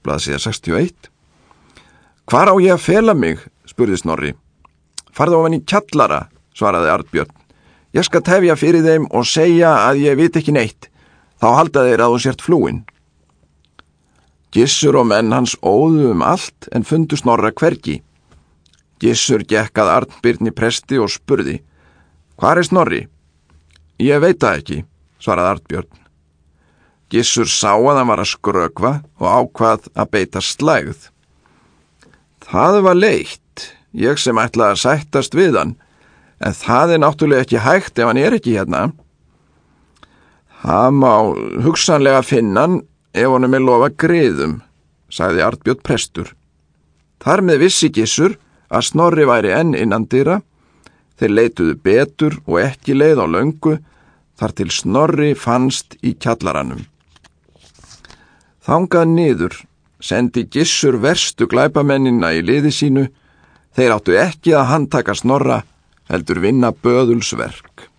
blaðsíða 61. Hvar á ég að fela mig, spurði Snorri. Farðu ofan í kjallara, svaraði Arnbjörn. Ég skal tefja fyrir þeim og segja að ég veit ekki neitt. Þá halda þeir að þú sért flúin. Gissur og menn hans óðu allt en fundu Snorra hvergi. Gissur gekk að Arnbirni presti og spurði. Hvar er Snorri? Ég veit það ekki, svaraði Arnbjörn. Gissur sá að hann var að skrökva og ákvað að beita slægð. Það var leitt, ég sem ætlaði að sættast við hann, en það er náttúrulega ekki hægt ef hann er ekki hérna. Það má hugsanlega finna hann ef honum er lofa griðum, sagði Arnbjörn prestur. Þar með vissi Gissur að Snorri væri enn innandyra. Þeir leituðu betur og ekki leið á löngu, þar til Snorri fannst í kjallaranum. Þangað niður sendi Gissur verstu glæpamennina í liði sínu. Þeir áttu ekki að handtaka Snorra, heldur vinna böðulsverk.